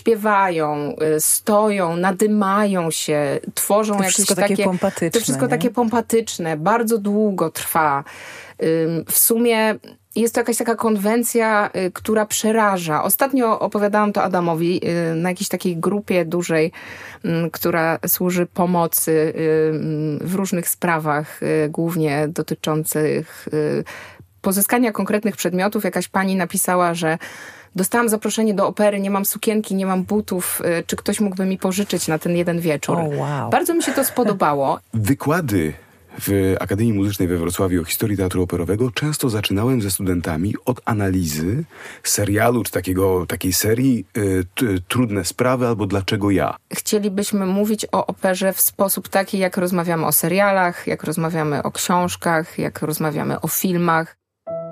śpiewają, stoją, nadymają się, tworzą to jakieś wszystko takie pompatyczne. To wszystko takie pompatyczne, bardzo długo trwa. W sumie jest to jakaś taka konwencja, która przeraża. Ostatnio opowiadałam to Adamowi na jakiejś takiej grupie dużej, która służy pomocy w różnych sprawach, głównie dotyczących pozyskania konkretnych przedmiotów. Jakaś pani napisała, że dostałam zaproszenie do opery, nie mam sukienki, nie mam butów, czy ktoś mógłby mi pożyczyć na ten jeden wieczór. Wow. Bardzo mi się to spodobało. Wykłady w Akademii Muzycznej we Wrocławiu o historii teatru operowego często zaczynałem ze studentami od analizy serialu, czy takiej serii Trudne sprawy albo Dlaczego ja. Chcielibyśmy mówić o operze w sposób taki, jak rozmawiamy o serialach, jak rozmawiamy o książkach, jak rozmawiamy o filmach.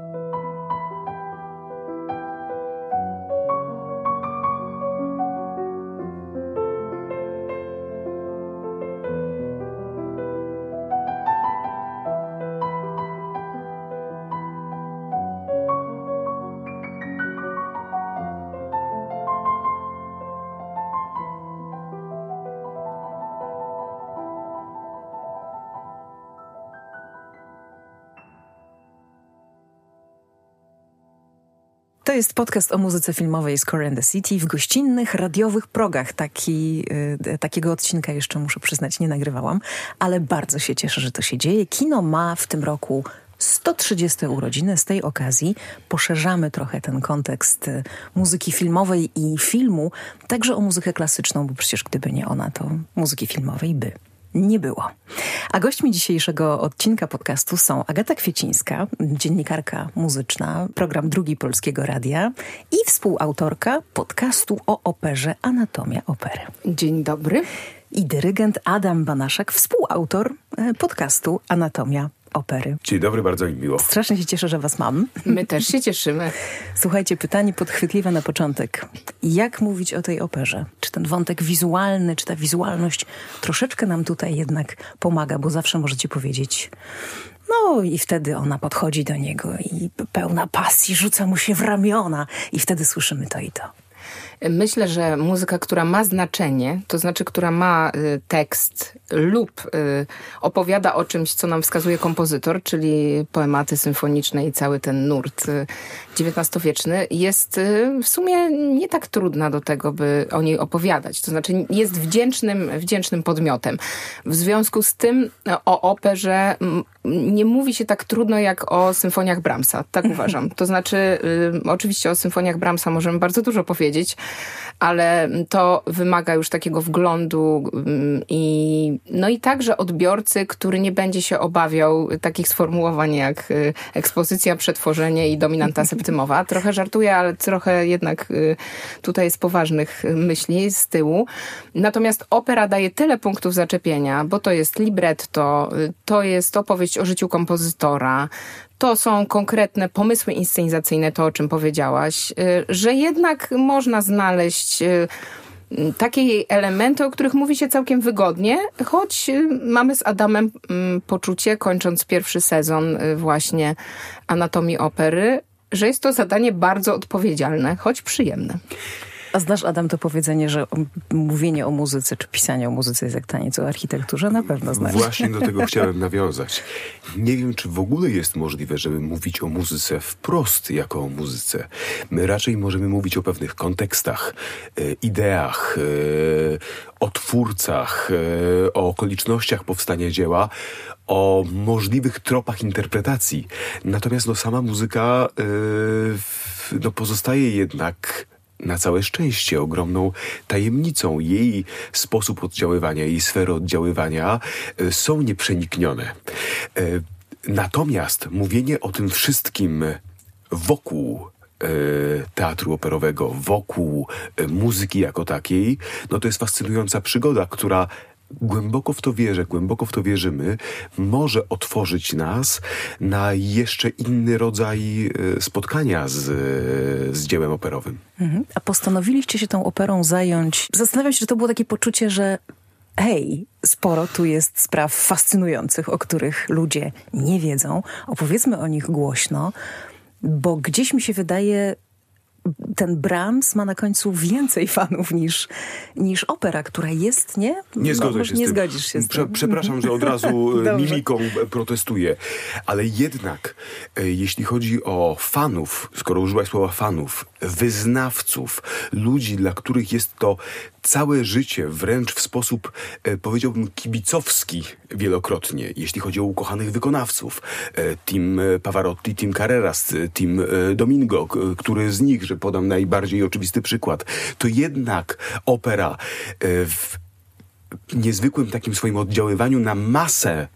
To jest podcast o muzyce filmowej Score and the City w gościnnych, radiowych progach. Takiego odcinka jeszcze, muszę przyznać, nie nagrywałam, ale bardzo się cieszę, że to się dzieje. Kino ma w tym roku 130 urodziny. Z tej okazji poszerzamy trochę ten kontekst muzyki filmowej i filmu, także o muzykę klasyczną, bo przecież gdyby nie ona, to muzyki filmowej by nie było. A gośćmi dzisiejszego odcinka podcastu są Agata Kwiecińska, dziennikarka muzyczna, program Drugi Polskiego Radia i współautorka podcastu o operze Anatomia Opery. Dzień dobry. I dyrygent Adam Banaszak, współautor podcastu Anatomia Opery. Dzień dobry, bardzo mi miło. Strasznie się cieszę, że was mam. My też się cieszymy. Słuchajcie, pytanie podchwytliwe na początek. Jak mówić o tej operze? Czy ten wątek wizualny, czy ta wizualność troszeczkę nam tutaj jednak pomaga, bo zawsze możecie powiedzieć, no i wtedy ona podchodzi do niego i pełna pasji rzuca mu się w ramiona i wtedy słyszymy to i to. Myślę, że muzyka, która ma znaczenie, to znaczy, która ma tekst lub opowiada o czymś, co nam wskazuje kompozytor, czyli poematy symfoniczne i cały ten nurt XIX-wieczny, jest w sumie nie tak trudna do tego, by o niej opowiadać. To znaczy jest wdzięcznym podmiotem. W związku z tym o operze nie mówi się tak trudno jak o symfoniach Brahmsa. Tak uważam. To znaczy oczywiście o symfoniach Brahmsa możemy bardzo dużo powiedzieć, ale to wymaga już takiego wglądu i także odbiorcy, który nie będzie się obawiał takich sformułowań jak ekspozycja, przetworzenie i dominanta septymowa. Trochę żartuję, ale trochę jednak tutaj jest poważnych myśli z tyłu. Natomiast opera daje tyle punktów zaczepienia, bo to jest libretto, to jest opowieść o życiu kompozytora, to są konkretne pomysły inscenizacyjne, to o czym powiedziałaś, że jednak można znaleźć takie jej elementy, o których mówi się całkiem wygodnie, choć mamy z Adamem poczucie, kończąc pierwszy sezon właśnie Anatomii Opery, że jest to zadanie bardzo odpowiedzialne, choć przyjemne. A znasz, Adam, to powiedzenie, że mówienie o muzyce, czy pisanie o muzyce jest jak taniec o architekturze? Na pewno znasz. Właśnie do tego chciałem nawiązać. Nie wiem, czy w ogóle jest możliwe, żeby mówić o muzyce wprost jako o muzyce. My raczej możemy mówić o pewnych kontekstach, ideach, o twórcach, o okolicznościach powstania dzieła, o możliwych tropach interpretacji. Natomiast sama muzyka pozostaje jednak na całe szczęście ogromną tajemnicą. Jej sposób oddziaływania, jej sfery oddziaływania są nieprzeniknione. Natomiast mówienie o tym wszystkim wokół teatru operowego, wokół muzyki jako takiej, to jest fascynująca przygoda, która głęboko w to wierzę, głęboko w to wierzymy, może otworzyć nas na jeszcze inny rodzaj spotkania z dziełem operowym. A postanowiliście się tą operą zająć. Zastanawiam się, czy to było takie poczucie, że hej, sporo tu jest spraw fascynujących, o których ludzie nie wiedzą. Opowiedzmy o nich głośno, bo gdzieś mi się wydaje, ten Brahms ma na końcu więcej fanów niż opera, która jest, nie? Nie zgodzę się z tym. Nie zgodzisz się z tym. Przepraszam, że od razu mimiką protestuję, ale jednak jeśli chodzi o fanów, skoro użyłaś słowa fanów, wyznawców, ludzi, dla których jest to całe życie, wręcz w sposób, powiedziałbym, kibicowski wielokrotnie, jeśli chodzi o ukochanych wykonawców. Team Pavarotti, Team Carreras, Team Domingo, który z nich, że podam najbardziej oczywisty przykład, to jednak opera w niezwykłym takim swoim oddziaływaniu na masę,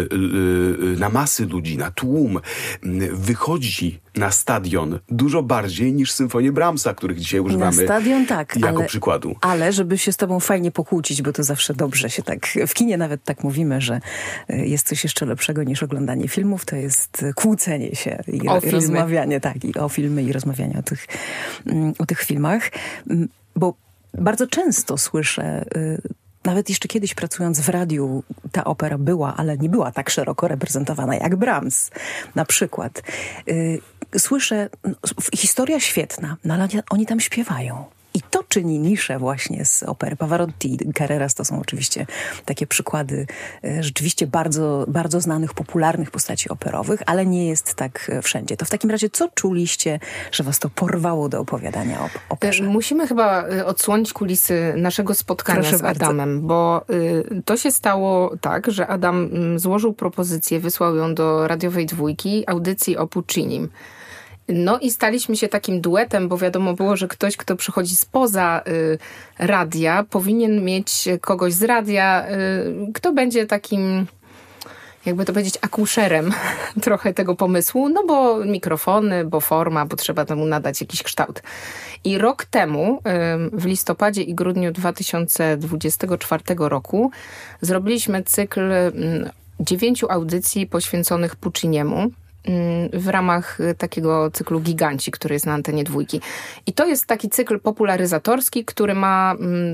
na masy ludzi, na tłum, wychodzi na stadion dużo bardziej niż symfonie Brahmsa, których dzisiaj używamy na stadion, tak, jako przykładu. Ale żeby się z tobą fajnie pokłócić, bo to zawsze dobrze się tak, w kinie nawet tak mówimy, że jest coś jeszcze lepszego niż oglądanie filmów, to jest kłócenie się i rozmawianie, tak, i o filmy i rozmawianie o tych filmach, bo bardzo często słyszę, nawet jeszcze kiedyś pracując w radiu, ta opera była, ale nie była tak szeroko reprezentowana jak Brahms na przykład. Słyszę, historia świetna, no ale oni tam śpiewają. I to czyni niszę właśnie z opery. Pavarotti i Carreras to są oczywiście takie przykłady rzeczywiście bardzo, bardzo znanych, popularnych postaci operowych, ale nie jest tak wszędzie. To w takim razie co czuliście, że was to porwało do opowiadania o operze? Musimy chyba odsłonić kulisy naszego spotkania Proszę z Adamem, bo to się stało tak, że Adam złożył propozycję, wysłał ją do radiowej dwójki audycji o Puccinim. No i staliśmy się takim duetem, bo wiadomo było, że ktoś, kto przychodzi spoza radia, powinien mieć kogoś z radia, kto będzie takim, jakby to powiedzieć, akuszerem trochę tego pomysłu, no bo mikrofony, bo forma, bo trzeba temu nadać jakiś kształt. I rok temu, w listopadzie i grudniu 2024 roku, zrobiliśmy cykl 9 audycji poświęconych Pucciniemu, w ramach takiego cyklu Giganci, który jest na antenie dwójki. I to jest taki cykl popularyzatorski, który ma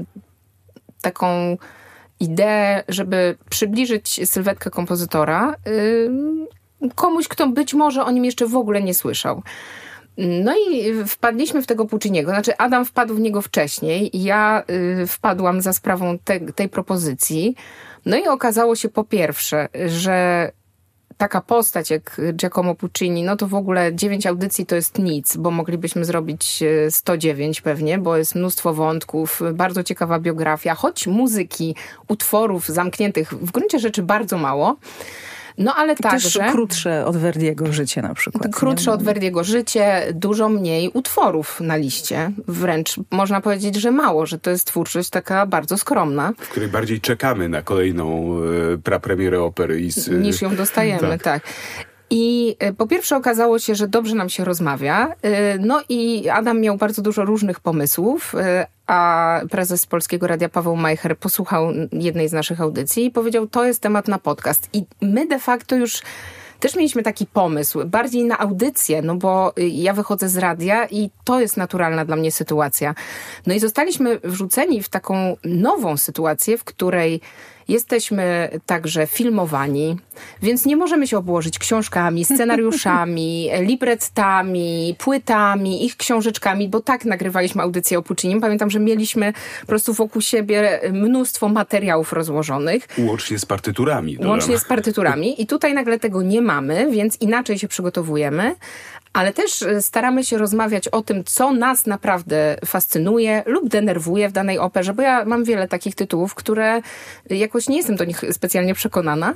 taką ideę, żeby przybliżyć sylwetkę kompozytora komuś, kto być może o nim jeszcze w ogóle nie słyszał. No i wpadliśmy w tego Pucciniego. Znaczy Adam wpadł w niego wcześniej. Ja wpadłam za sprawą tej propozycji. No i okazało się po pierwsze, że taka postać jak Giacomo Puccini, no to w ogóle 9 audycji to jest nic, bo moglibyśmy zrobić 109 pewnie, bo jest mnóstwo wątków, bardzo ciekawa biografia, choć muzyki, utworów zamkniętych w gruncie rzeczy bardzo mało. No ale także... Też krótsze od Verdiego życie na przykład. Krótsze od Verdiego życie, dużo mniej utworów na liście. Wręcz można powiedzieć, że mało, że to jest twórczość taka bardzo skromna. W której bardziej czekamy na kolejną prapremierę opery. Niż ją dostajemy, tak. I po pierwsze okazało się, że dobrze nam się rozmawia. No i Adam miał bardzo dużo różnych pomysłów, a prezes Polskiego Radia Paweł Majcher posłuchał jednej z naszych audycji i powiedział, to jest temat na podcast. I my de facto już też mieliśmy taki pomysł, bardziej na audycję, no bo ja wychodzę z radia i to jest naturalna dla mnie sytuacja. No i zostaliśmy wrzuceni w taką nową sytuację, w której jesteśmy także filmowani, więc nie możemy się obłożyć książkami, scenariuszami, librettami, płytami, ich książeczkami, bo tak nagrywaliśmy audycję o Puccinim. Pamiętam, że mieliśmy po prostu wokół siebie mnóstwo materiałów rozłożonych. Łącznie z partyturami. Łącznie z partyturami. I tutaj nagle tego nie mamy, więc inaczej się przygotowujemy. Ale też staramy się rozmawiać o tym, co nas naprawdę fascynuje lub denerwuje w danej operze, bo ja mam wiele takich tytułów, które jakoś nie jestem do nich specjalnie przekonana.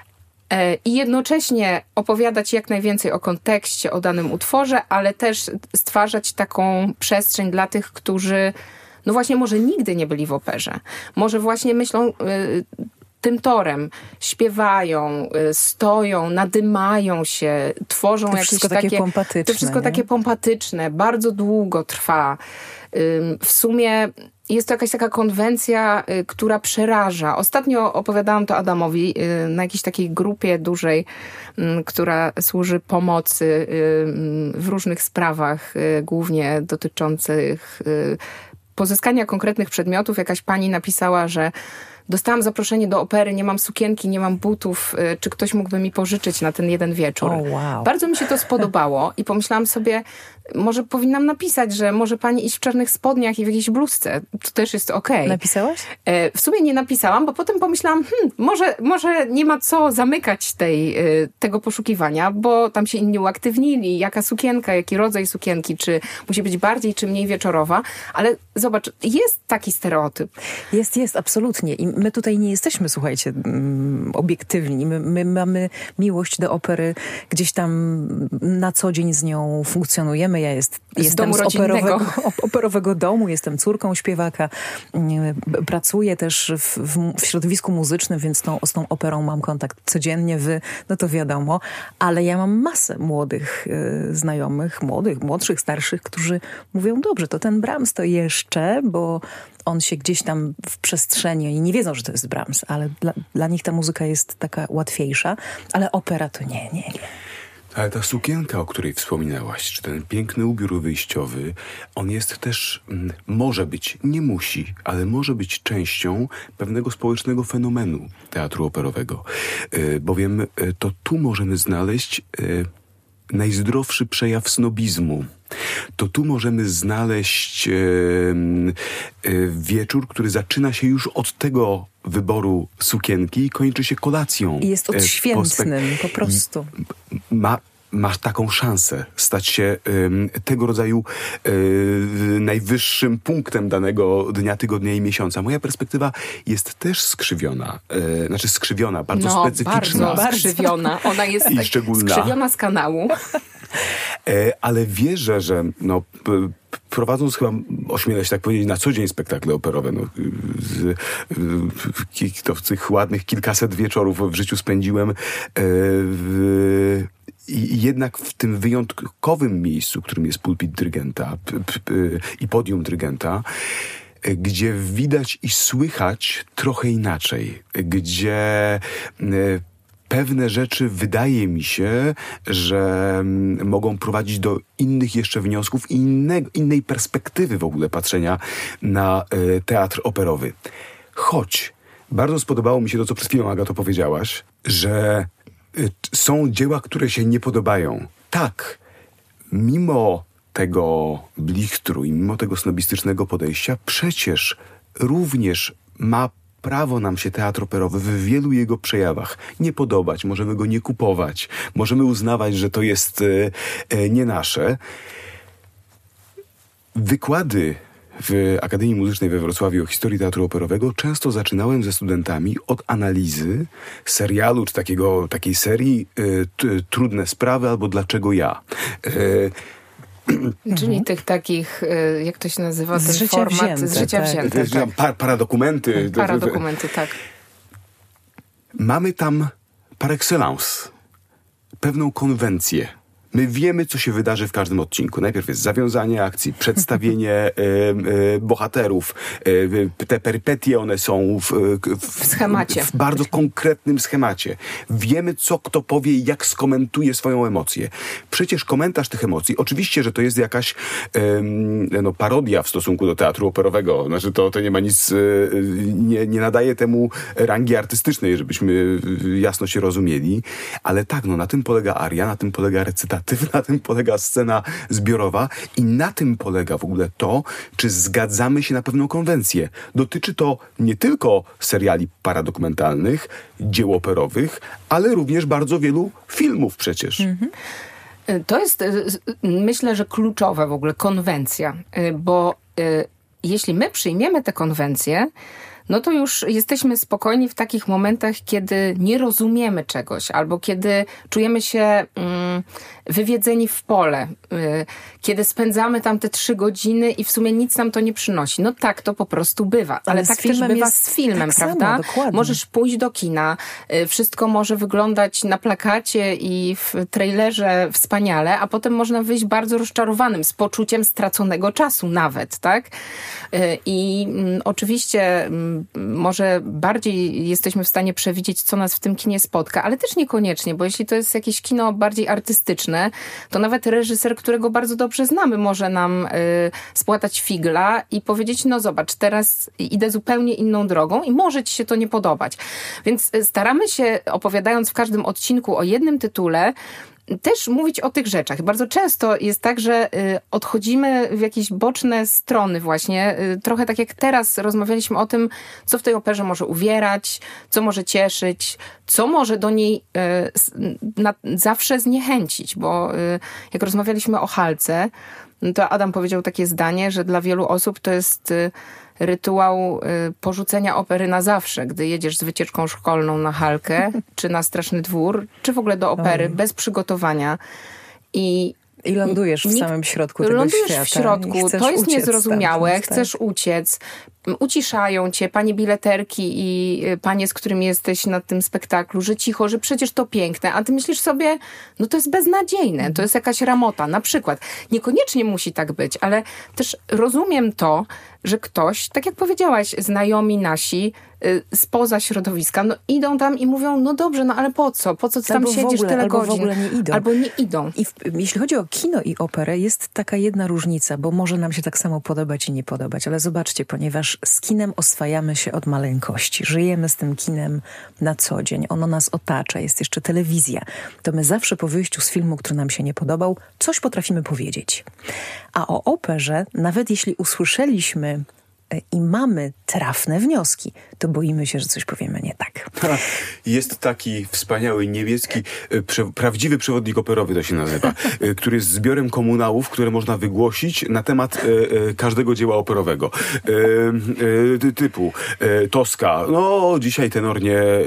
I jednocześnie opowiadać jak najwięcej o kontekście, o danym utworze, ale też stwarzać taką przestrzeń dla tych, którzy no właśnie może nigdy nie byli w operze. Może właśnie myślą tym torem, śpiewają, stoją, nadymają się, tworzą to jakieś takie pompatyczne. To wszystko takie pompatyczne, bardzo długo trwa. W sumie jest to jakaś taka konwencja, która przeraża. Ostatnio opowiadałam to Adamowi na jakiejś takiej grupie dużej, która służy pomocy w różnych sprawach, głównie dotyczących pozyskania konkretnych przedmiotów. Jakaś pani napisała, że dostałam zaproszenie do opery, nie mam sukienki, nie mam butów, czy ktoś mógłby mi pożyczyć na ten jeden wieczór. Wow. Bardzo mi się to spodobało i pomyślałam sobie, może powinnam napisać, że może pani iść w czarnych spodniach i w jakiejś bluzce. To też jest okej. Napisałaś? W sumie nie napisałam, bo potem pomyślałam, może nie ma co zamykać tego poszukiwania, bo tam się inni uaktywnili, jaka sukienka, jaki rodzaj sukienki, czy musi być bardziej, czy mniej wieczorowa, ale zobacz, jest taki stereotyp. Jest, absolutnie. I my tutaj nie jesteśmy, słuchajcie, obiektywni. My mamy miłość do opery, gdzieś tam na co dzień z nią funkcjonujemy. Ja jestem z operowego domu, jestem córką śpiewaka, pracuję też w środowisku muzycznym, więc z tą operą mam kontakt codziennie, no to wiadomo, ale ja mam masę młodych znajomych, młodszych, starszych, którzy mówią, dobrze, to ten Brahms to jeszcze, bo on się gdzieś tam w przestrzeni, oni nie wiedzą, że to jest Brahms, ale dla nich ta muzyka jest taka łatwiejsza, ale opera to nie. Ale ta sukienka, o której wspominałaś, czy ten piękny ubiór wyjściowy, on jest też, może być, nie musi, ale może być częścią pewnego społecznego fenomenu teatru operowego. Bowiem to tu możemy znaleźć najzdrowszy przejaw snobizmu. To tu możemy znaleźć wieczór, który zaczyna się już od tego wyboru sukienki i kończy się kolacją. I jest odświętnym po prostu. Masz taką szansę stać się tego rodzaju najwyższym punktem danego dnia, tygodnia i miesiąca. Moja perspektywa jest też skrzywiona. Bardzo specyficzna. Bardzo skrzywiona. Ona jest i szczególna. Skrzywiona z kanału. Ale wierzę, że prowadząc chyba, ośmielę się tak powiedzieć, na co dzień spektakle operowe, to w tych ładnych kilkaset wieczorów w życiu spędziłem i jednak w tym wyjątkowym miejscu, którym jest pulpit dyrygenta i podium dyrygenta, gdzie widać i słychać trochę inaczej, gdzie pewne rzeczy wydaje mi się, że mogą prowadzić do innych jeszcze wniosków i innej perspektywy w ogóle patrzenia na teatr operowy. Choć bardzo spodobało mi się to, co przed chwilą, Agato, powiedziałaś, że są dzieła, które się nie podobają. Tak, mimo tego blichtru i mimo tego snobistycznego podejścia, przecież również ma prawo nam się teatr operowy w wielu jego przejawach nie podobać. Możemy go nie kupować. Możemy uznawać, że to jest nie nasze. Wykłady w Akademii Muzycznej we Wrocławiu o historii teatru operowego często zaczynałem ze studentami od analizy serialu, czy takiej serii Trudne sprawy albo Dlaczego ja? Czyli tych takich, jak to się nazywa, z ten życia format wzięte, z życia wzięte. Tak. Paradokumenty. Paradokumenty, tak. Mamy tam par excellence pewną konwencję. My wiemy, co się wydarzy w każdym odcinku. Najpierw jest zawiązanie akcji, przedstawienie bohaterów. Te perypetie, one są w schemacie. W bardzo konkretnym schemacie. Wiemy, co kto powie i jak skomentuje swoją emocję. Przecież komentarz tych emocji, oczywiście, że to jest jakaś parodia w stosunku do teatru operowego. Znaczy, to nie ma nic, nie nadaje temu rangi artystycznej, żebyśmy jasno się rozumieli. Ale tak, na tym polega aria, na tym polega recytacja. Na tym polega scena zbiorowa i na tym polega w ogóle to, czy zgadzamy się na pewną konwencję. Dotyczy to nie tylko seriali paradokumentalnych, dzieł operowych, ale również bardzo wielu filmów przecież. To jest, myślę, że kluczowe w ogóle konwencja, bo jeśli my przyjmiemy tę konwencję, no to już jesteśmy spokojni w takich momentach, kiedy nie rozumiemy czegoś, albo kiedy czujemy się wywiedzeni w pole, kiedy spędzamy tam te 3 godziny i w sumie nic nam to nie przynosi. No tak to po prostu bywa. Ale tak też bywa z filmem, tak prawda? Samo, możesz pójść do kina, wszystko może wyglądać na plakacie i w trailerze wspaniale, a potem można wyjść bardzo rozczarowanym, z poczuciem straconego czasu nawet, tak? I oczywiście może bardziej jesteśmy w stanie przewidzieć, co nas w tym kinie spotka, ale też niekoniecznie, bo jeśli to jest jakieś kino bardziej artystyczne, to nawet reżyser, którego bardzo dobrze dobrze znamy, może nam spłatać figla i powiedzieć, no zobacz, teraz idę zupełnie inną drogą i może ci się to nie podobać. Więc staramy się, opowiadając w każdym odcinku o jednym tytule, też mówić o tych rzeczach. Bardzo często jest tak, że odchodzimy w jakieś boczne strony właśnie. Trochę tak jak teraz rozmawialiśmy o tym, co w tej operze może uwierać, co może cieszyć, co może do niej zawsze zniechęcić. Bo jak rozmawialiśmy o Halce, to Adam powiedział takie zdanie, że dla wielu osób to jest rytuał porzucenia opery na zawsze, gdy jedziesz z wycieczką szkolną na Halkę, czy na Straszny Dwór, czy w ogóle do opery, bez przygotowania. I lądujesz w samym środku tego świata. Lądujesz w środku, to jest niezrozumiałe, chcesz uciec. Uciszają cię panie bileterki i panie, z którymi jesteś na tym spektaklu, że cicho, że przecież to piękne, a ty myślisz sobie, no to jest beznadziejne, to jest jakaś ramota, na przykład. Niekoniecznie musi tak być, ale też rozumiem to, że ktoś, tak jak powiedziałaś, znajomi nasi spoza środowiska, no idą tam i mówią, no dobrze, no ale po co? Po co ty tam siedzisz tyle godzin? Albo w ogóle nie idą. Albo nie idą. I jeśli chodzi o kino i operę, jest taka jedna różnica, bo może nam się tak samo podobać i nie podobać, ale zobaczcie, ponieważ z kinem oswajamy się od maleńkości. Żyjemy z tym kinem na co dzień. Ono nas otacza. Jest jeszcze telewizja. To my zawsze po wyjściu z filmu, który nam się nie podobał, coś potrafimy powiedzieć. A o operze, nawet jeśli usłyszeliśmy i mamy trafne wnioski, to boimy się, że coś powiemy nie tak. Jest taki wspaniały niemiecki, prawdziwy przewodnik operowy to się nazywa, który jest zbiorem komunałów, które można wygłosić na temat każdego dzieła operowego. Typu Toska, no dzisiaj tenor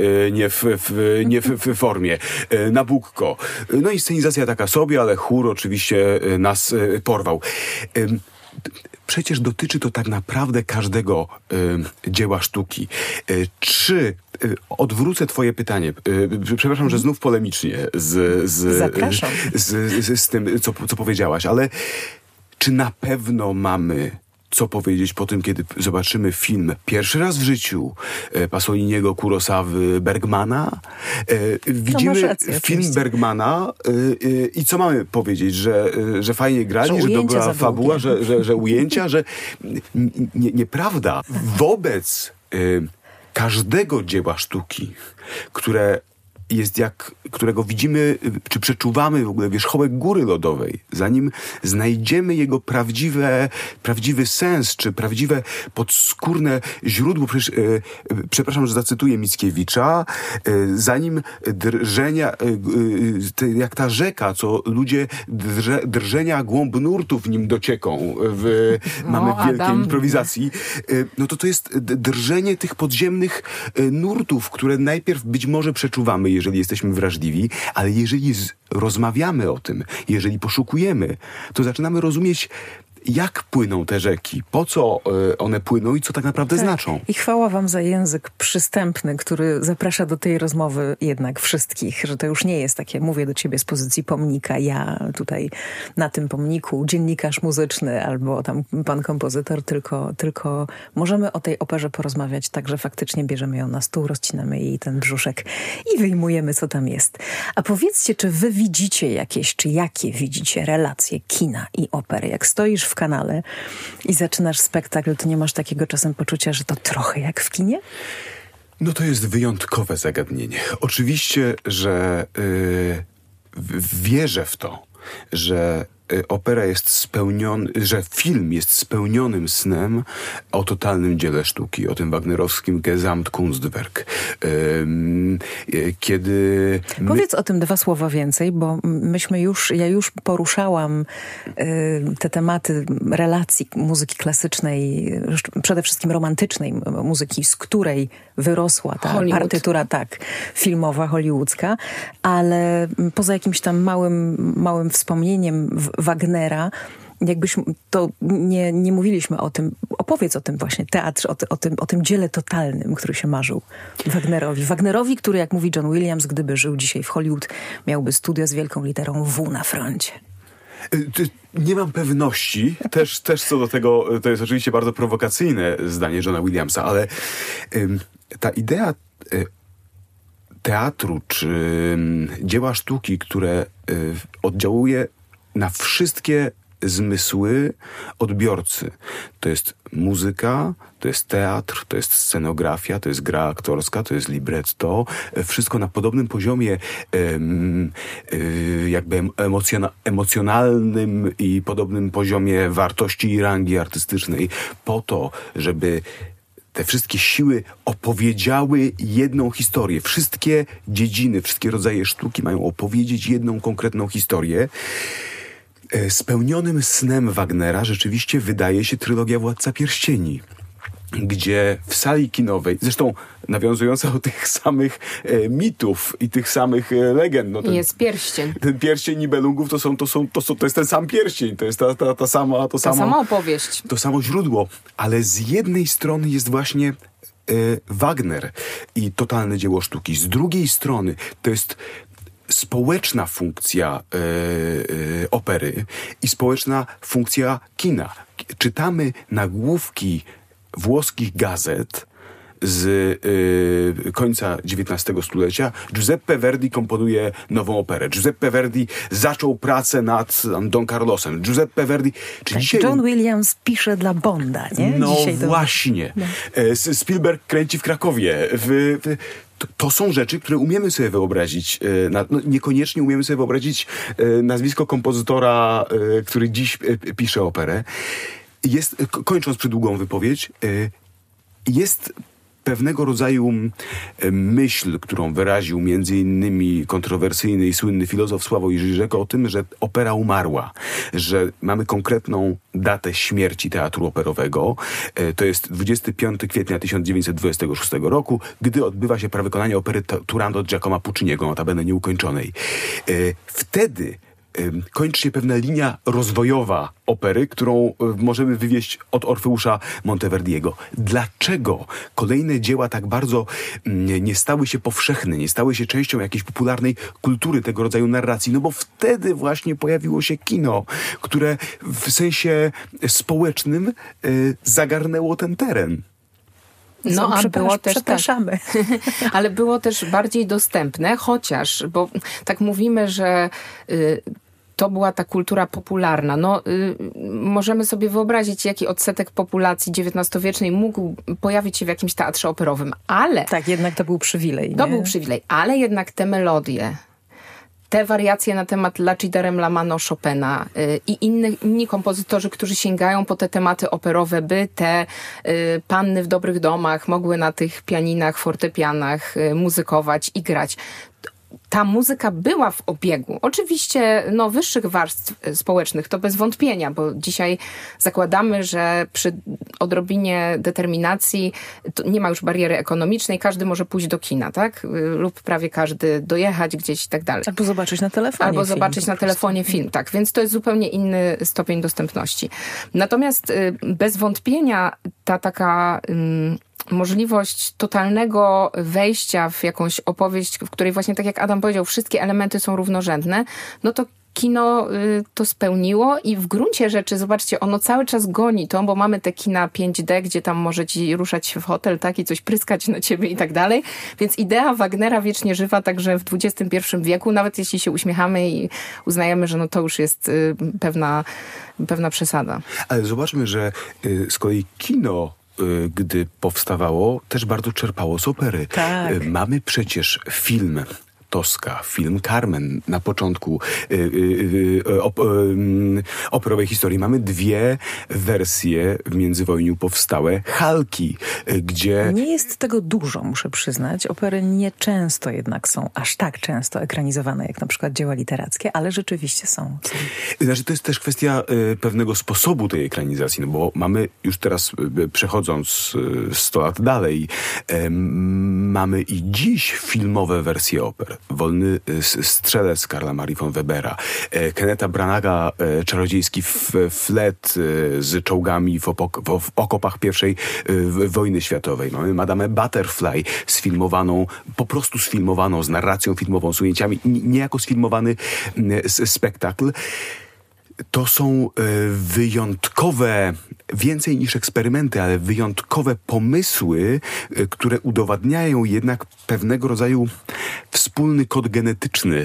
nie w formie. Nabucco. No i scenizacja taka sobie, ale chór oczywiście nas porwał. Przecież dotyczy to tak naprawdę każdego dzieła sztuki. Czy odwrócę twoje pytanie, przepraszam, że znów polemicznie z tym, co powiedziałaś, ale czy na pewno mamy co powiedzieć po tym, kiedy zobaczymy film pierwszy raz w życiu Pasoliniego, Kurosawy, Bergmana? Widzimy film Bergmana i co mamy powiedzieć? Że fajnie grali, że dobra fabuła, że ujęcia, że nieprawda. Wobec każdego dzieła sztuki, którego widzimy, czy przeczuwamy w ogóle wierzchołek góry lodowej, zanim znajdziemy jego prawdziwy sens, czy prawdziwe podskórne źródło, przepraszam, że zacytuję Mickiewicza, zanim drżenia, jak ta rzeka, co ludzie drżenia głąb nurtów nim docieką, mamy w wielkiej improwizacji, no to jest drżenie tych podziemnych nurtów, które najpierw być może przeczuwamy, jeżeli jesteśmy wrażliwi, ale jeżeli rozmawiamy o tym, jeżeli poszukujemy, to zaczynamy rozumieć, jak płyną te rzeki, po co one płyną i co tak naprawdę znaczą. I chwała wam za język przystępny, który zaprasza do tej rozmowy jednak wszystkich, że to już nie jest takie, mówię do ciebie z pozycji pomnika, ja tutaj na tym pomniku, dziennikarz muzyczny albo tam pan kompozytor, tylko możemy o tej operze porozmawiać tak, że faktycznie bierzemy ją na stół, rozcinamy jej ten brzuszek i wyjmujemy, co tam jest. A powiedzcie, czy wy widzicie jakieś, czy jakie widzicie relacje kina i opery? Jak stoisz w kanale i zaczynasz spektakl, to nie masz takiego czasem poczucia, że to trochę jak w kinie? No to jest wyjątkowe zagadnienie. Oczywiście, że wierzę w to, że opera jest że film jest spełnionym snem o totalnym dziele sztuki, o tym wagnerowskim Gesamtkunstwerk. Powiedz o tym 2 słowa więcej, bo ja już poruszałam te tematy relacji muzyki klasycznej, przede wszystkim romantycznej muzyki, z której wyrosła ta partytura filmowa, hollywoodzka, ale poza jakimś tam małym wspomnieniem Wagnera, jakbyśmy to nie mówiliśmy o tym, opowiedz o tym właśnie teatrze, o tym dziele totalnym, który się marzył Wagnerowi, który, jak mówi John Williams, gdyby żył dzisiaj w Hollywood, miałby studio z wielką literą W na froncie. Nie mam pewności, też co do tego, to jest oczywiście bardzo prowokacyjne zdanie Johna Williamsa, ale ta idea teatru czy dzieła sztuki, które oddziałuje na wszystkie zmysły odbiorcy. To jest muzyka, to jest teatr, to jest scenografia, to jest gra aktorska, to jest libretto. Wszystko na podobnym poziomie jakby emocjonalnym i podobnym poziomie wartości i rangi artystycznej po to, żeby te wszystkie siły opowiedziały jedną historię. Wszystkie dziedziny, wszystkie rodzaje sztuki mają opowiedzieć jedną konkretną historię. Spełnionym snem Wagnera rzeczywiście wydaje się trylogia Władca Pierścieni, gdzie w sali kinowej, zresztą nawiązująca do tych samych mitów i tych samych legend. No jest pierścień. Ten pierścień Nibelungów to jest ten sam pierścień, to jest ta sama opowieść. To samo źródło, ale z jednej strony jest właśnie Wagner i totalne dzieło sztuki. Z drugiej strony to jest społeczna funkcja opery i społeczna funkcja kina. Czytamy nagłówki włoskich gazet z końca XIX stulecia. Giuseppe Verdi komponuje nową operę. Giuseppe Verdi zaczął pracę nad Don Carlosem. Giuseppe Verdi... Tak, dzisiaj John Williams pisze dla Bonda, nie? No dzisiaj właśnie. No. Spielberg kręci w Krakowie. To są rzeczy, które umiemy sobie wyobrazić. Niekoniecznie umiemy sobie wyobrazić nazwisko kompozytora, który dziś pisze operę. Kończąc przydługą wypowiedź, jest pewnego rodzaju myśl, którą wyraził między innymi kontrowersyjny i słynny filozof Sławoj Żyżek o tym, że opera umarła, że mamy konkretną datę śmierci teatru operowego. To jest 25 kwietnia 1926 roku, gdy odbywa się prawykonanie opery Turandot Giacomo Pucciniego, notabene nieukończonej. Wtedy kończy się pewna linia rozwojowa opery, którą możemy wywieźć od Orfeusza Monteverdiego. Dlaczego kolejne dzieła tak bardzo nie stały się powszechne, nie stały się częścią jakiejś popularnej kultury tego rodzaju narracji? No bo wtedy właśnie pojawiło się kino, które w sensie społecznym zagarnęło ten teren. No, a było też przepraszamy. Tak, ale było też bardziej dostępne, chociaż, bo tak mówimy, że to była ta kultura popularna. No, możemy sobie wyobrazić, jaki odsetek populacji XIX-wiecznej mógł pojawić się w jakimś teatrze operowym, ale... Tak, jednak to był przywilej. To był przywilej, ale jednak te melodie, te wariacje na temat La ci darem la mano Chopina i inni kompozytorzy, którzy sięgają po te tematy operowe, by te panny w dobrych domach mogły na tych pianinach, fortepianach muzykować i grać. Ta muzyka była w obiegu. Oczywiście wyższych warstw społecznych, to bez wątpienia, bo dzisiaj zakładamy, że przy odrobinie determinacji nie ma już bariery ekonomicznej, każdy może pójść do kina, tak? Lub prawie każdy dojechać gdzieś i tak dalej. Albo zobaczyć na telefonie Albo zobaczyć na telefonie film, tak. Więc to jest zupełnie inny stopień dostępności. Natomiast bez wątpienia ta taka... możliwość totalnego wejścia w jakąś opowieść, w której właśnie, tak jak Adam powiedział, wszystkie elementy są równorzędne, no to kino to spełniło i w gruncie rzeczy, zobaczcie, ono cały czas goni to, bo mamy te kina 5D, gdzie tam może ci ruszać się w hotel, tak, i coś pryskać na ciebie i tak dalej. Więc idea Wagnera wiecznie żywa także w XXI wieku, nawet jeśli się uśmiechamy i uznajemy, że to już jest pewna przesada. Ale zobaczmy, że z kolei kino, gdy powstawało, też bardzo czerpało z opery. Tak. Mamy przecież film Tosca, film Carmen na początku operowej historii. Mamy dwie wersje w międzywojniu powstałe. Halki, gdzie... Nie jest tego dużo, muszę przyznać. Opery nieczęsto jednak są aż tak często ekranizowane, jak na przykład dzieła literackie, ale rzeczywiście są. Znaczy, to jest też kwestia pewnego sposobu tej ekranizacji, no bo mamy już teraz, przechodząc 100 lat dalej, mamy i dziś filmowe wersje oper. Wolny strzelec Karla Marii von Webera, Kennetha Branaga, czarodziejski flet z czołgami w okopach I wojny światowej. Mamy Madame Butterfly po prostu sfilmowaną, z narracją filmową, z ujęciami, niejako sfilmowany spektakl. To są wyjątkowe, więcej niż eksperymenty, ale wyjątkowe pomysły, które udowadniają jednak pewnego rodzaju wspólny kod genetyczny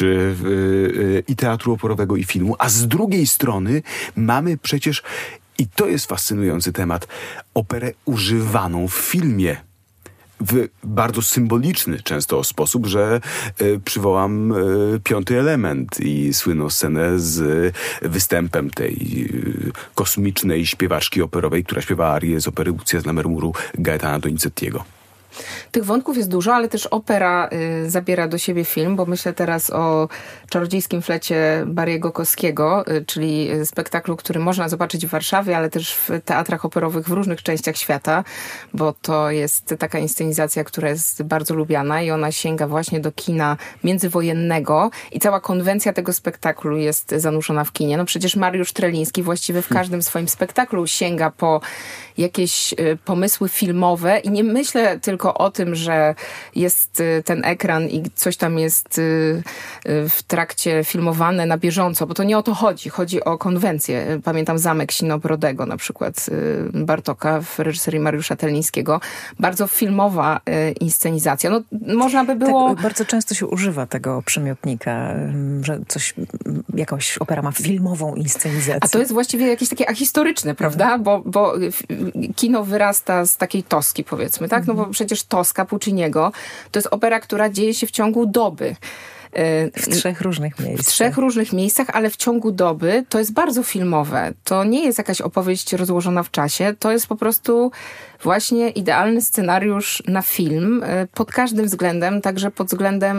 i teatru operowego, i filmu, a z drugiej strony mamy przecież, i to jest fascynujący temat, operę używaną w filmie. W bardzo symboliczny często sposób, że przywołam Piąty element i słynną scenę z występem tej kosmicznej śpiewaczki operowej, która śpiewa arię z opery Lucja z Lammermouru Gaetana Donizettiego. Tych wątków jest dużo, ale też opera zabiera do siebie film, bo myślę teraz o Czarodziejskim flecie Barry'ego Kosskiego, czyli spektaklu, który można zobaczyć w Warszawie, ale też w teatrach operowych w różnych częściach świata, bo to jest taka inscenizacja, która jest bardzo lubiana i ona sięga właśnie do kina międzywojennego i cała konwencja tego spektaklu jest zanurzona w kinie. No przecież Mariusz Treliński właściwie w każdym swoim spektaklu sięga po jakieś pomysły filmowe i nie myślę tylko o tym, że jest ten ekran i coś tam jest w trakcie filmowane na bieżąco, bo to nie o to chodzi. Chodzi o konwencję. Pamiętam Zamek Sino-Brodego, na przykład Bartoka w reżyserii Mariusza Trelińskiego. Bardzo filmowa inscenizacja. No, można by było... Tak, bardzo często się używa tego przymiotnika, że jakaś opera ma filmową inscenizację. A to jest właściwie jakieś takie ahistoryczne, prawda? Bo kino wyrasta z takiej toski, powiedzmy, tak? No bo przecież Toska Pucciniego to jest opera, która dzieje się w ciągu doby. W 3 różnych miejscach. W 3 różnych miejscach, ale w ciągu doby to jest bardzo filmowe. To nie jest jakaś opowieść rozłożona w czasie. To jest po prostu właśnie idealny scenariusz na film pod każdym względem, także pod względem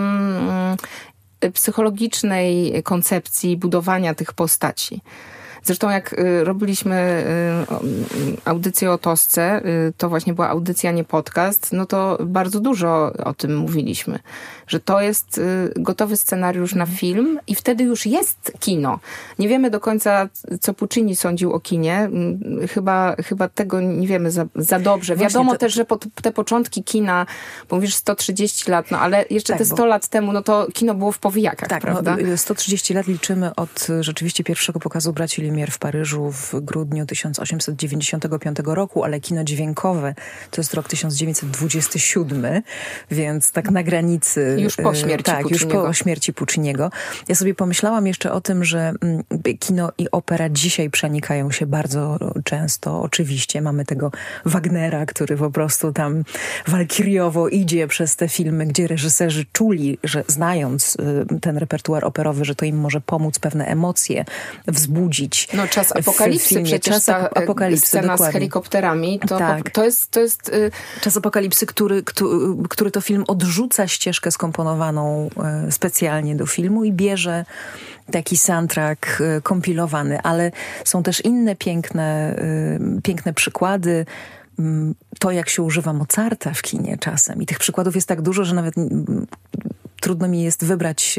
psychologicznej koncepcji budowania tych postaci. Zresztą jak robiliśmy audycję o Tosce, to właśnie była audycja, nie podcast, no to bardzo dużo o tym mówiliśmy, że to jest gotowy scenariusz na film i wtedy już jest kino. Nie wiemy do końca, co Puccini sądził o kinie. Chyba tego nie wiemy za dobrze. Właśnie wiadomo też, że te początki kina, bo mówisz 130 lat, no ale jeszcze tak, te 100 lat temu, no to kino było w powijakach, tak, prawda? No, 130 lat liczymy od rzeczywiście pierwszego pokazu Braci Lumière w Paryżu w grudniu 1895 roku, ale kino dźwiękowe to jest rok 1927, więc tak na granicy... Już po śmierci Pucciniego. Już po śmierci Pucciniego. Ja sobie pomyślałam jeszcze o tym, że kino i opera dzisiaj przenikają się bardzo często. Oczywiście mamy tego Wagnera, który po prostu tam walkiriowo idzie przez te filmy, gdzie reżyserzy czuli, że znając ten repertuar operowy, że to im może pomóc pewne emocje wzbudzić. No Czas apokalipsy, przecież Czas apokalipsy, scena dokładnie. z helikopterami, tak. to jest... Czas apokalipsy, który to film odrzuca ścieżkę skomponowaną specjalnie do filmu i bierze taki soundtrack kompilowany, ale są też inne piękne przykłady. To, jak się używa Mozarta w kinie czasem. I tych przykładów jest tak dużo, że nawet trudno mi jest wybrać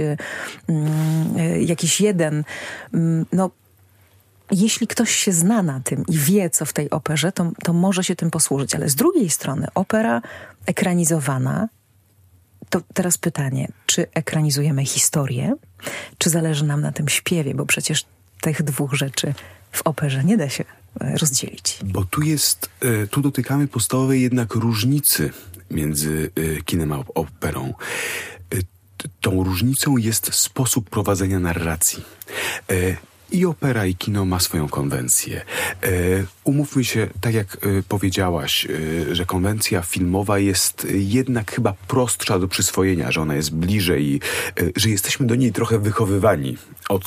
jakiś jeden. No, jeśli ktoś się zna na tym i wie, co w tej operze, to może się tym posłużyć. Ale z drugiej strony opera ekranizowana, to teraz pytanie, czy ekranizujemy historię, czy zależy nam na tym śpiewie, bo przecież tych dwóch rzeczy w operze nie da się rozdzielić. Bo tu dotykamy podstawowej jednak różnicy między kinem a operą. Tą różnicą jest sposób prowadzenia narracji. I opera, i kino ma swoją konwencję. Umówmy się, tak jak powiedziałaś, że konwencja filmowa jest jednak chyba prostsza do przyswojenia, że ona jest bliżej i że jesteśmy do niej trochę wychowywani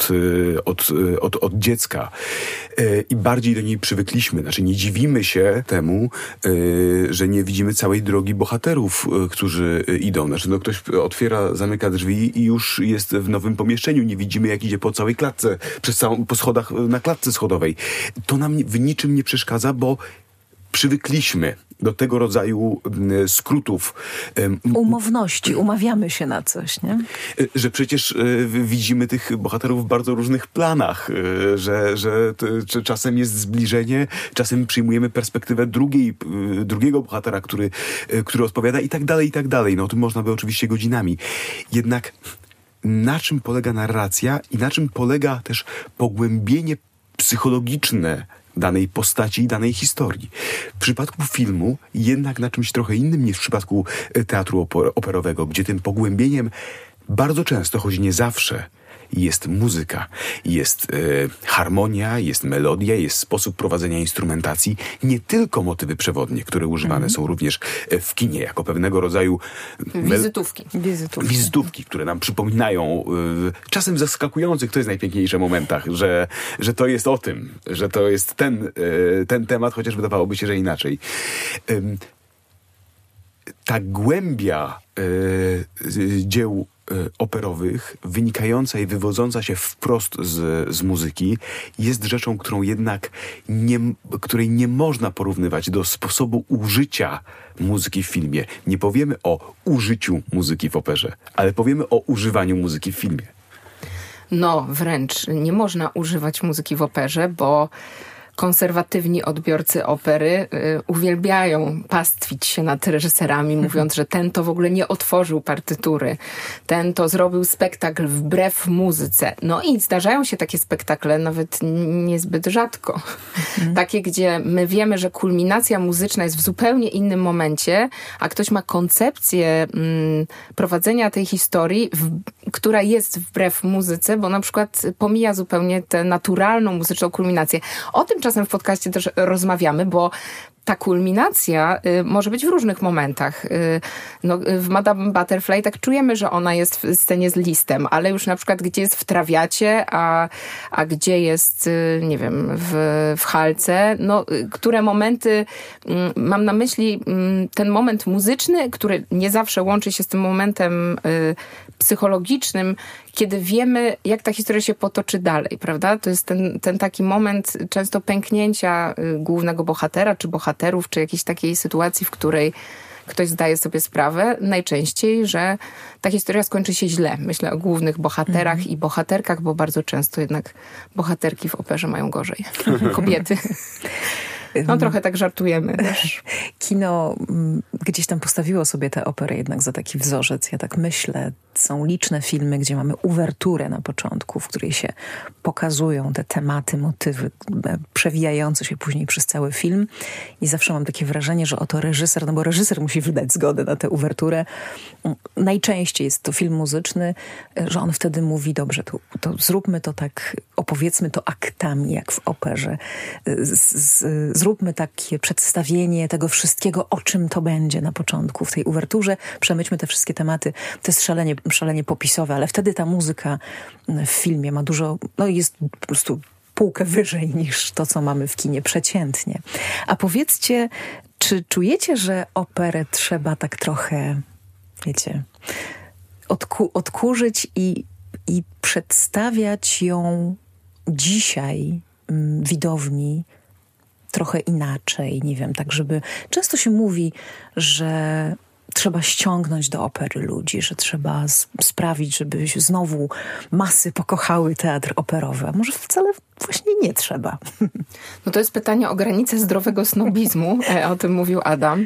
od dziecka i bardziej do niej przywykliśmy. Znaczy nie dziwimy się temu, że nie widzimy całej drogi bohaterów, którzy idą. Znaczy ktoś otwiera, zamyka drzwi i już jest w nowym pomieszczeniu. Nie widzimy, jak idzie po całej klatce, po schodach na klatce schodowej. To nam w niczym nie przeszkadza, bo przywykliśmy do tego rodzaju skrótów. Umowności, umawiamy się na coś, nie? Że przecież widzimy tych bohaterów w bardzo różnych planach, że czasem jest zbliżenie, czasem przyjmujemy perspektywę drugiego bohatera, który odpowiada i tak dalej, i tak dalej. No o tym można by oczywiście godzinami. Jednak na czym polega narracja i na czym polega też pogłębienie psychologiczne danej postaci i danej historii. W przypadku filmu jednak na czymś trochę innym niż w przypadku teatru operowego, gdzie tym pogłębieniem bardzo często, choć nie zawsze, jest muzyka, jest harmonia, jest melodia, jest sposób prowadzenia instrumentacji, nie tylko motywy przewodnie, które używane są również w kinie, jako pewnego rodzaju wizytówki, które nam przypominają, czasem zaskakujących, to jest najpiękniejsze momentach, że to jest o tym, że to jest ten temat, chociaż wydawałoby się, że inaczej. Ta głębia dzieł operowych, wynikająca i wywodząca się wprost z muzyki, jest rzeczą, której nie można porównywać do sposobu użycia muzyki w filmie. Nie powiemy o użyciu muzyki w operze, ale powiemy o używaniu muzyki w filmie. No, wręcz nie można używać muzyki w operze, bo konserwatywni odbiorcy opery uwielbiają pastwić się nad reżyserami, mówiąc, że ten to w ogóle nie otworzył partytury, ten to zrobił spektakl wbrew muzyce. No i zdarzają się takie spektakle, nawet niezbyt rzadko. Takie, gdzie my wiemy, że kulminacja muzyczna jest w zupełnie innym momencie, a ktoś ma koncepcję prowadzenia tej historii, która jest wbrew muzyce, bo na przykład pomija zupełnie tę naturalną muzyczną kulminację. O tym czasem w podcaście też rozmawiamy, bo ta kulminacja może być w różnych momentach. No, w Madame Butterfly tak czujemy, że ona jest w scenie z Listem, ale już na przykład gdzie jest w Trawiacie, a gdzie jest, nie wiem, w Halce. No, które momenty, mam na myśli ten moment muzyczny, który nie zawsze łączy się z tym momentem psychologicznym, kiedy wiemy, jak ta historia się potoczy dalej, prawda? To jest ten taki moment często pęknięcia głównego bohatera, czy bohaterów, czy jakiejś takiej sytuacji, w której ktoś zdaje sobie sprawę, najczęściej, że ta historia skończy się źle. Myślę o głównych bohaterach i bohaterkach, bo bardzo często jednak bohaterki w operze mają gorzej. Kobiety. No trochę tak żartujemy też. Kino gdzieś tam postawiło sobie tę operę jednak za taki wzorzec. Ja tak myślę, są liczne filmy, gdzie mamy uwerturę na początku, w której się pokazują te tematy, motywy przewijające się później przez cały film. I zawsze mam takie wrażenie, że oto reżyser, no bo reżyser musi wydać zgodę na tę uwerturę. Najczęściej jest to film muzyczny, że on wtedy mówi, dobrze, to zróbmy to tak, opowiedzmy to aktami, jak w operze. Zróbmy takie przedstawienie tego wszystkiego, o czym to będzie na początku w tej uwerturze. Przemyślmy te wszystkie tematy. To jest szalenie popisowe, ale wtedy ta muzyka w filmie ma dużo, no jest po prostu półkę wyżej niż to, co mamy w kinie przeciętnie. A powiedzcie, czy czujecie, że operę trzeba tak trochę, wiecie, odkurzyć i przedstawiać ją dzisiaj widowni trochę inaczej, nie wiem, tak żeby... Często się mówi, że trzeba ściągnąć do opery ludzi, że trzeba sprawić, żeby znowu masy pokochały teatr operowy. A może wcale właśnie nie trzeba? No to jest pytanie o granicę zdrowego snobizmu. O tym mówił Adam.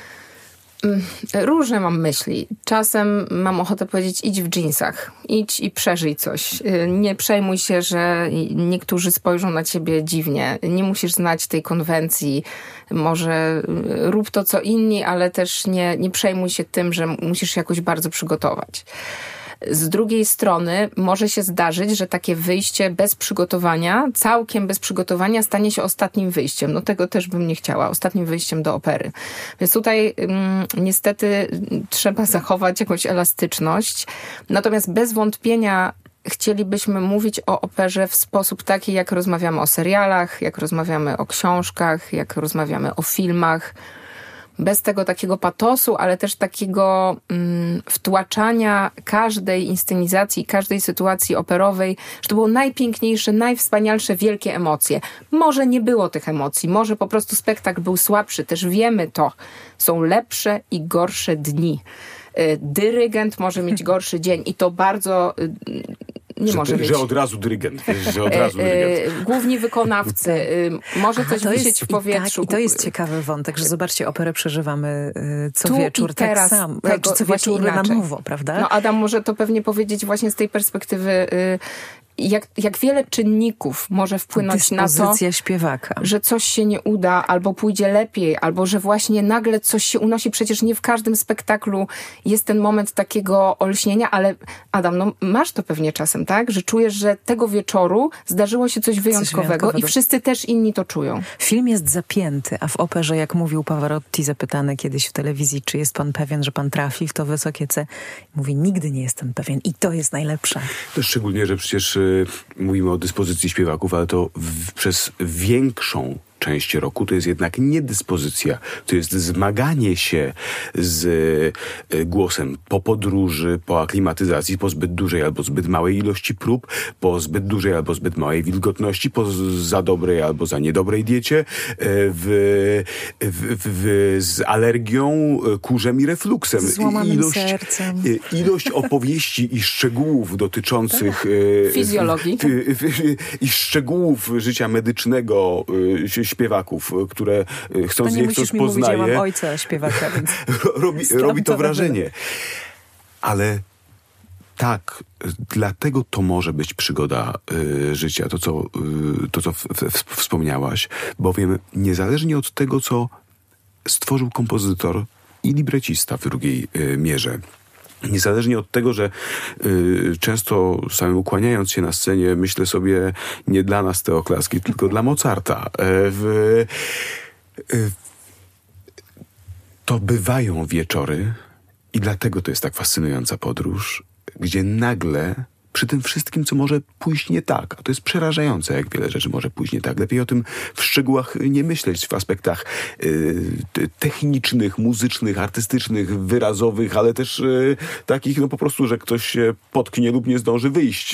Różne mam myśli. Czasem mam ochotę powiedzieć, idź w dżinsach. Idź i przeżyj coś. Nie przejmuj się, że niektórzy spojrzą na ciebie dziwnie. Nie musisz znać tej konwencji. Może rób to, co inni, ale też nie przejmuj się tym, że musisz się jakoś bardzo przygotować. Z drugiej strony może się zdarzyć, że takie wyjście bez przygotowania, całkiem bez przygotowania stanie się ostatnim wyjściem. No tego też bym nie chciała, ostatnim wyjściem do opery. Więc tutaj niestety trzeba zachować jakąś elastyczność. Natomiast bez wątpienia chcielibyśmy mówić o operze w sposób taki, jak rozmawiamy o serialach, jak rozmawiamy o książkach, jak rozmawiamy o filmach. Bez tego takiego patosu, ale też takiego wtłaczania każdej inscenizacji, każdej sytuacji operowej, że to było najpiękniejsze, najwspanialsze, wielkie emocje. Może nie było tych emocji, może po prostu spektakl był słabszy, też wiemy to. Są lepsze i gorsze dni. Dyrygent może mieć gorszy dzień i to bardzo nie może być. Że od razu dyrygent. Że od razu dyrygent. Główni wykonawcy. Może coś wisieć w powietrzu. I to jest ciekawy wątek, że zobaczcie, operę przeżywamy co tu wieczór tak samo. Czy co wieczór na nowo, prawda? No Adam może to pewnie powiedzieć właśnie z tej perspektywy, jak wiele czynników może wpłynąć na to, śpiewaka, że coś się nie uda, albo pójdzie lepiej, albo że właśnie nagle coś się unosi. Przecież nie w każdym spektaklu jest ten moment takiego olśnienia, ale Adam, no masz to pewnie czasem, tak? Że czujesz, że tego wieczoru zdarzyło się coś wyjątkowego i wszyscy też inni to czują. Film jest zapięty, a w operze, jak mówił Pavarotti, zapytany kiedyś w telewizji, czy jest pan pewien, że pan trafi w to wysokie C, mówi, nigdy nie jestem pewien i to jest najlepsze. To szczególnie, że przecież mówimy o dyspozycji śpiewaków, ale to przez większą część roku to jest jednak nie dyspozycja, to jest zmaganie się z głosem po podróży, po aklimatyzacji, po zbyt dużej albo zbyt małej ilości prób, po zbyt dużej albo zbyt małej wilgotności, po za dobrej albo za niedobrej diecie, z alergią, kurzem i refluksem. Z złamanym sercem. Ilość opowieści i szczegółów dotyczących fizjologii i szczegółów życia medycznego śpiewaków, które chcąc nie chcąc poznaje. Ja mam ojca śpiewaka, więc robi to wrażenie. Ale tak, dlatego to może być przygoda życia, to co wspomniałaś, bowiem niezależnie od tego, co stworzył kompozytor i librecista w drugiej mierze, niezależnie od tego, że często samym ukłaniając się na scenie myślę sobie, nie dla nas te oklaski, tylko dla Mozarta. To bywają wieczory i dlatego to jest tak fascynująca podróż, gdzie nagle przy tym wszystkim, co może pójść nie tak, a to jest przerażające, jak wiele rzeczy może pójść nie tak. Lepiej o tym w szczegółach nie myśleć, w aspektach technicznych, muzycznych, artystycznych, wyrazowych, ale też takich, no po prostu, że ktoś się potknie lub nie zdąży wyjść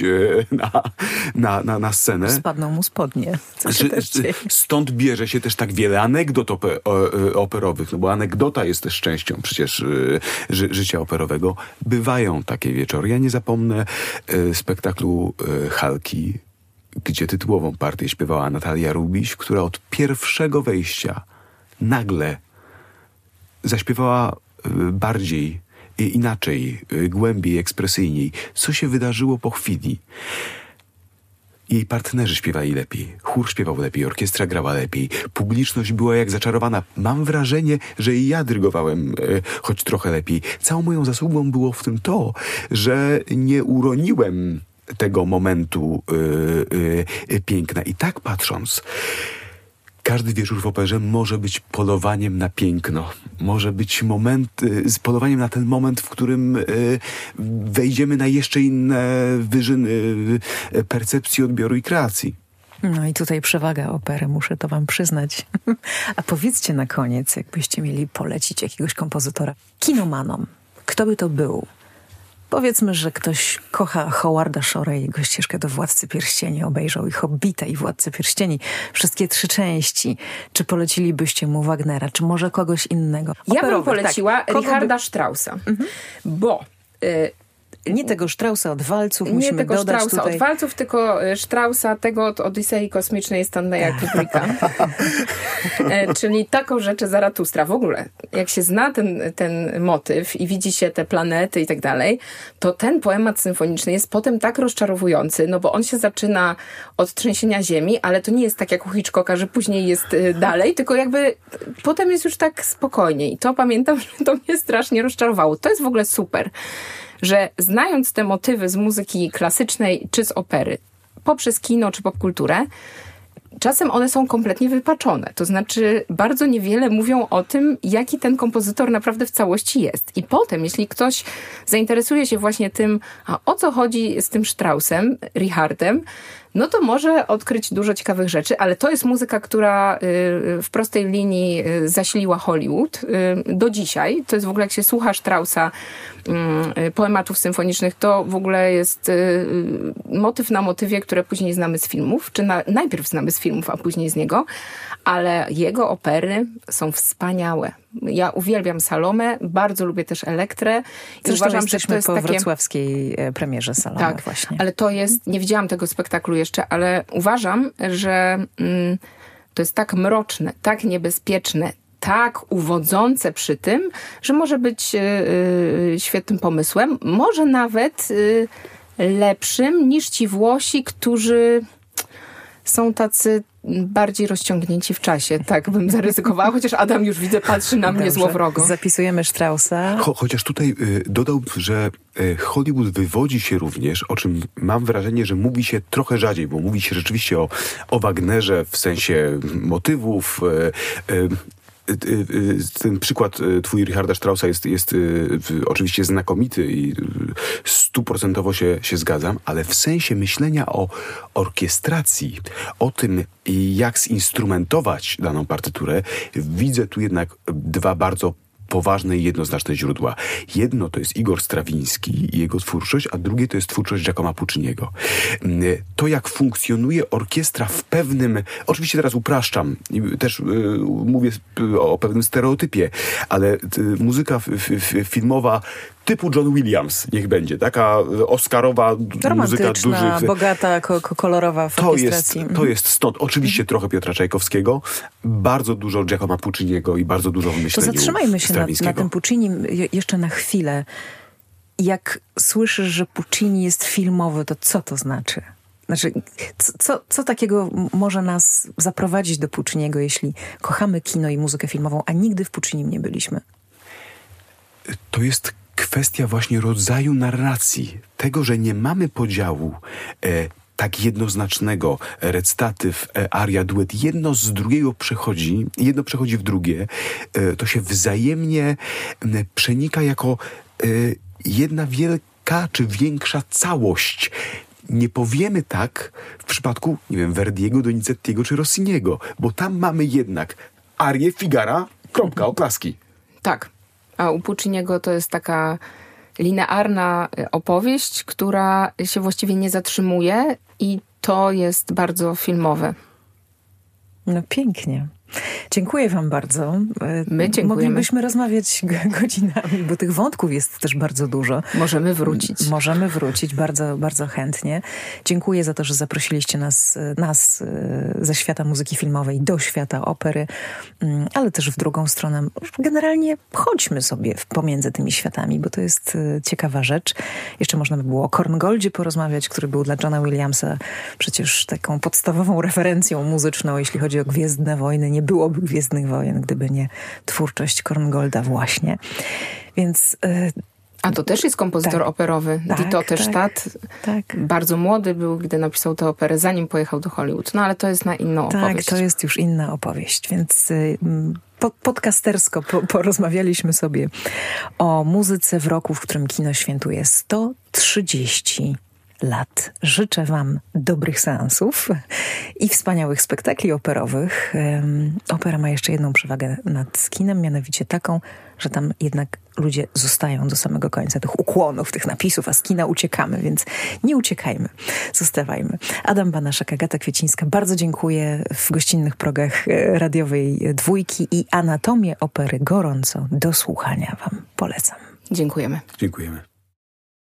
na scenę. Spadną mu spodnie. Stąd bierze się też tak wiele anegdot operowych, no bo anegdota jest też częścią przecież życia operowego. Bywają takie wieczory. Ja nie zapomnę spektaklu Halki, gdzie tytułową partię śpiewała Natalia Rubiś, która od pierwszego wejścia nagle zaśpiewała bardziej, inaczej, głębiej, ekspresyjniej. Co się wydarzyło po chwili? Jej partnerzy śpiewali lepiej, chór śpiewał lepiej, orkiestra grała lepiej, publiczność była jak zaczarowana. Mam wrażenie, że i ja dyrygowałem choć trochę lepiej. Całą moją zasługą było w tym to, że nie uroniłem tego momentu piękna. I tak patrząc, każdy wieczór w operze może być polowaniem na piękno. Może być polowaniem na ten moment, w którym wejdziemy na jeszcze inne wyżyny percepcji, odbioru i kreacji. No i tutaj przewaga opery, muszę to wam przyznać. A powiedzcie na koniec, jakbyście mieli polecić jakiegoś kompozytora kinomanom. Kto by to był? Powiedzmy, że ktoś kocha Howarda Shore'a i jego ścieżkę do Władcy Pierścieni, obejrzał i Hobbita i Władcę Pierścieni, wszystkie 3 części. Czy polecilibyście mu Wagnera, czy może kogoś innego? Ja bym poleciła Richarda Straussa, bo... nie tego Straussa od walców, musimy nie tego dodać Straussa tutaj. od walców, tylko Straussa tego od Odysei Kosmicznej Stanleya Kubricka. Czyli taką rzeczy Zaratustra. W ogóle, jak się zna ten motyw i widzi się te planety i tak dalej, to ten poemat symfoniczny jest potem tak rozczarowujący, no bo on się zaczyna od trzęsienia ziemi, ale to nie jest tak jak u Hitchcocka, że później jest dalej, tylko jakby potem jest już tak spokojnie. I to pamiętam, że to mnie strasznie rozczarowało. To jest w ogóle super, że znając te motywy z muzyki klasycznej czy z opery, poprzez kino czy popkulturę, czasem one są kompletnie wypaczone. To znaczy bardzo niewiele mówią o tym, jaki ten kompozytor naprawdę w całości jest. I potem, jeśli ktoś zainteresuje się właśnie tym, a o co chodzi z tym Straussem, Richardem, no to może odkryć dużo ciekawych rzeczy, ale to jest muzyka, która w prostej linii zasiliła Hollywood do dzisiaj. To jest w ogóle, jak się słucha Straussa, poematów symfonicznych, to w ogóle jest motyw na motywie, które później znamy z filmów, czy najpierw znamy z filmów, a później z niego, ale jego opery są wspaniałe. Ja uwielbiam Salomę, bardzo lubię też Elektrę. I uważam, jesteśmy że to jest po wrocławskiej premierze Salomy tak, właśnie. Ale to jest, nie widziałam tego spektaklu jeszcze, ale uważam, że to jest tak mroczne, tak niebezpieczne, tak uwodzące przy tym, że może być świetnym pomysłem. Może nawet lepszym niż ci Włosi, którzy są tacy bardziej rozciągnięci w czasie. Tak bym zaryzykowała, chociaż Adam już widzę, patrzy na mnie złowrogo. Zapisujemy Straussa. Chociaż tutaj dodałbym, że Hollywood wywodzi się również, o czym mam wrażenie, że mówi się trochę rzadziej, bo mówi się rzeczywiście o Wagnerze w sensie motywów. Ten przykład twój Richarda Straussa jest oczywiście znakomity i 100% się zgadzam, ale w sensie myślenia o orkiestracji, o tym, jak zinstrumentować daną partyturę, widzę tu jednak dwa bardzo poważne i jednoznaczne źródła. Jedno to jest Igor Strawiński i jego twórczość, a drugie to jest twórczość Giacomo Pucciniego. To, jak funkcjonuje orkiestra w pewnym... Oczywiście teraz upraszczam, też mówię o pewnym stereotypie, ale muzyka filmowa typu John Williams, niech będzie. Taka oscarowa muzyka dużych... bogata, kolorowa w orkiestracji. To jest stąd. Oczywiście trochę Piotra Czajkowskiego, bardzo dużo Giacomo Pucciniego i bardzo dużo w myśleniu To zatrzymajmy się na tym Puccini jeszcze na chwilę. Jak słyszysz, że Puccini jest filmowy, to co to znaczy? Znaczy, co takiego może nas zaprowadzić do Pucciniego, jeśli kochamy kino i muzykę filmową, a nigdy w Puccinim nie byliśmy? To jest kwestia właśnie rodzaju narracji. Tego, że nie mamy podziału tak jednoznacznego, recytatyw, aria, duet. Jedno z drugiego przechodzi, jedno przechodzi w drugie. To się wzajemnie przenika jako jedna wielka czy większa całość. Nie powiemy tak w przypadku, nie wiem, Verdiego, Donizettiego czy Rossiniego, bo tam mamy jednak arię, figara, kropka, oklaski. Tak. A u Pucciniego to jest taka linearna opowieść, która się właściwie nie zatrzymuje i to jest bardzo filmowe. No pięknie. Dziękuję wam bardzo. My dziękujemy. Moglibyśmy rozmawiać godzinami, bo tych wątków jest też bardzo dużo. Możemy wrócić bardzo, bardzo chętnie. Dziękuję za to, że zaprosiliście nas ze świata muzyki filmowej do świata opery, ale też w drugą stronę. Generalnie chodźmy sobie pomiędzy tymi światami, bo to jest ciekawa rzecz. Jeszcze można by było o Korngoldzie porozmawiać, który był dla Johna Williamsa przecież taką podstawową referencją muzyczną, jeśli chodzi o Gwiezdne Wojny. Nie byłoby Gwiezdnych Wojen, gdyby nie twórczość Korngolda właśnie. Więc... A to też jest kompozytor operowy. Dito Teштát. Bardzo młody był, gdy napisał tę operę, zanim pojechał do Hollywood. No ale to jest na inną opowieść. Tak, to jest już inna opowieść. Więc podcastersko porozmawialiśmy sobie o muzyce w roku, w którym kino świętuje 130 lat. Życzę wam dobrych seansów i wspaniałych spektakli operowych. Opera ma jeszcze jedną przewagę nad kinem, mianowicie taką, że tam jednak ludzie zostają do samego końca tych ukłonów, tych napisów, a z kina uciekamy, więc nie uciekajmy, zostawajmy. Adam Banaszak, Agata Kwiecińska, bardzo dziękuję w gościnnych progach radiowej Dwójki i Anatomię Opery gorąco do słuchania wam polecam. Dziękujemy. Dziękujemy.